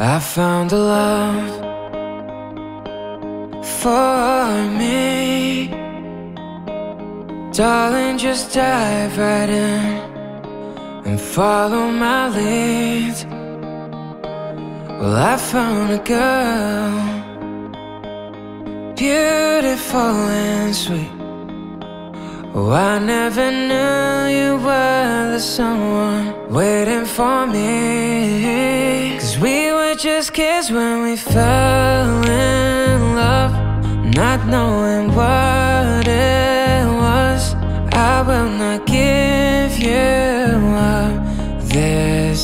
I found a love for me. Darling, just dive right in and follow my lead. Well, I found a girl, beautiful and sweet. Oh, I never knew you were the someone waiting for me. 'Cause we were just kids when we fell in love, not knowing what it was. I will not give you up this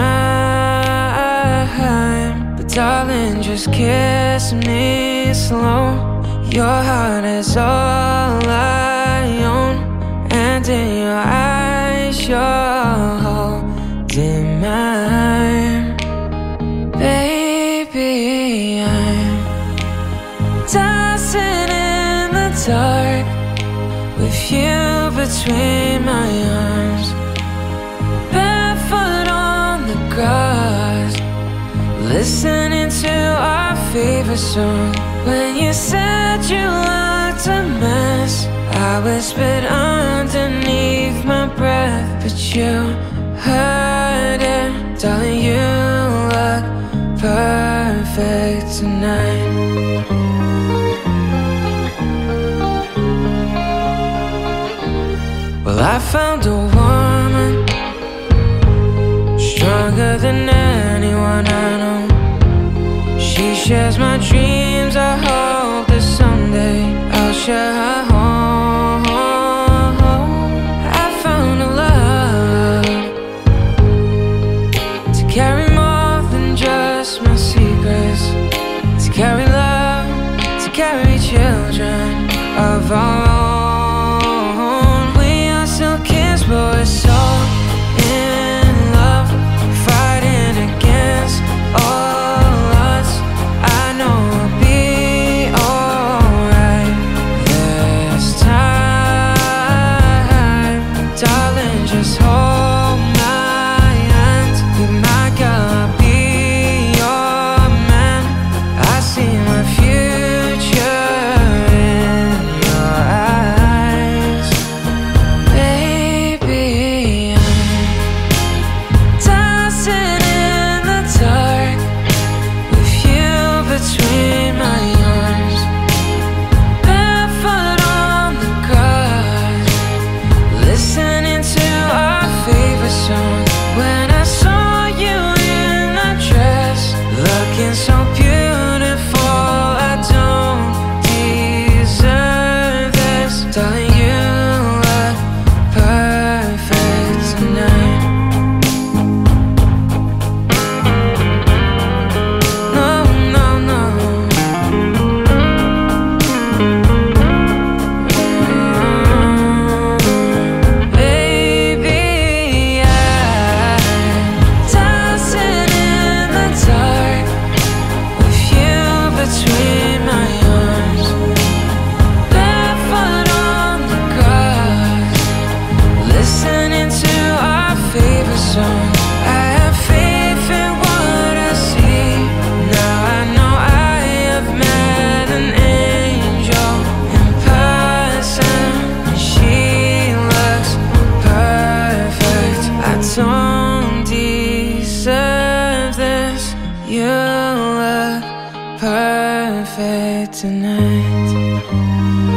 time, but darling, just kiss me slow. Your heart is all I own, and in your eyes you're holding mine. Baby, I'm dancing in the dark with you between my arms, barefoot on the grass, listening to our favorite song. When you said you looked a mess, I whispered underneath my breath, but you heard it. Darling, you look perfect tonight. Well, I found a woman stronger than anyone I know. She shares my dreams. I hope that someday I'll share her home. I found a love to carry more than just my secrets, to carry love, to carry children of our own. We are still kids, but we're so in love, fighting against all odds. I know we'll be alright this time. Darling, just hold my hand. Be my girl, I'll be your man. I see my future in your eyes. Baby, I'm dancing in the dark with you between my arms, barefoot on the grass, listening to our favorite song. When I saw you in that dress, looking so beautiful, I don't deserve this. Darling, you look perfect tonight. No, no, no. Baby, I'm dancing in the dark with you between my arms, barefoot on the grass, listening to our favorite song. I have faith in what I see. Now I know I have met an angel in person. She looks perfect. I don't deserve this. You look perfect tonight.